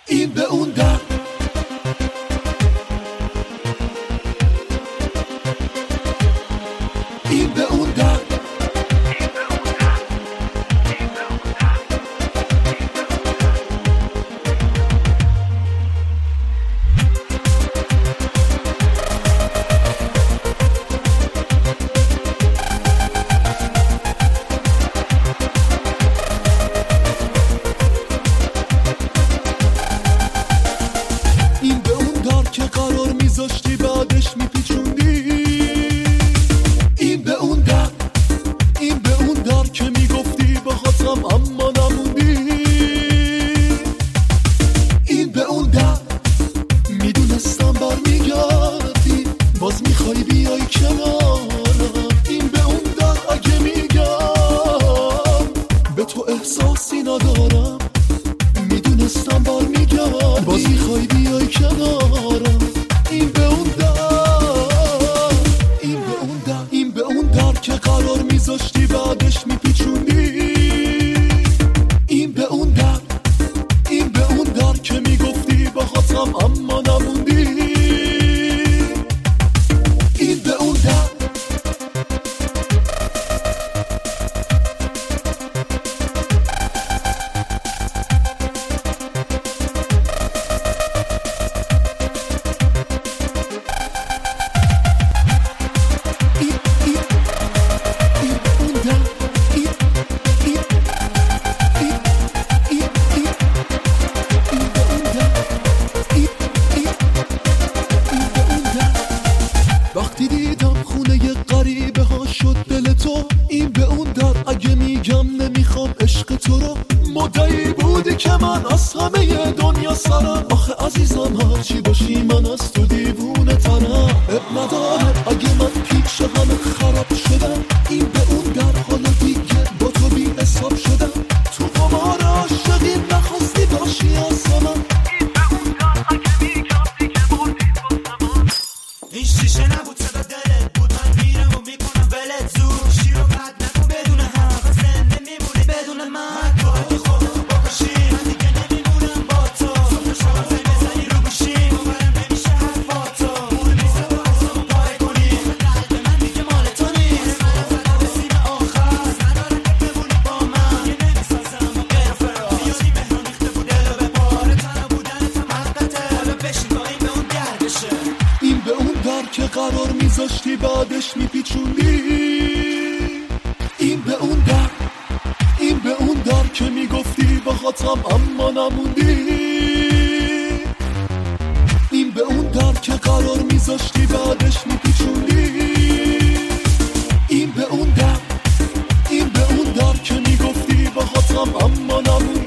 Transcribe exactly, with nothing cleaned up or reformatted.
این به اون در. این به اون در. این به اون در که قرار میذاشتی بعدش میپیچوندی. این به اون در. این به اون در که میگفتی بخواستم اما نموندی. این به اون در. میدونستم برمیگردی باز میخوای بیای کنارم. این به اون در اگه میگم به تو احساسی ندارم. میدونستم برمیگردی باز میخوای بیای کنارم. این به اون در. این به اون در. این به اون در که قرار میذاشتی بعدش میپیچوندی. این به اون در. این به اون در که میگفتی بخواستم اما نموندی. این به اون در. وقتی دیدم خونه غریبه ها شد دل تو. این به اون در اگه میگم نمیخوام عشق تو رو. مدعی بودی که من از همه دنیا سرم. آخه عزیزم هرچی باشی من از تو دیوونه ترم. اب نداره اگه من پیچ همه خراب شدم. این به اون در حالا دیگه با تو بی حساب شدم. تو قمار عاشقی نخواستی باشی از من. این به اون در اگه میگم دیگه بردی واسه من. این شیشه نبود صدا دلت بود. من میرم و میکنم ولت زود. شیر و قد نکن بدون حرف. زنده میمونی بدون من. تو اگه خودتو بکشی من دیگه نمیمونم با تو. صبح شما زنگ بزنی رو گوشیم باورم نمیشه حرفاتو. مهم نیست تو اصلا پاره کنی. قلب من دیگه مال تو نیست. من زدم به سینه آخر. نداره که بمونی با من. یه نمیسازم و غیر فرار. زیادی مهران ریخته بود دلو به پاره. تنها بودنت هم حقته. حالا بشین با این به اون گردشه. این به اون در که قرار میذاشتی بعدش میپیچوندی. این به اون در. این به اون در که میگفتی بخاطرم اما نموندی. این به اون در که قرار میذاشتی بعدش میپیچوندی. این به اون در. این به اون در که میگفتی بخاطرم اما نموندی.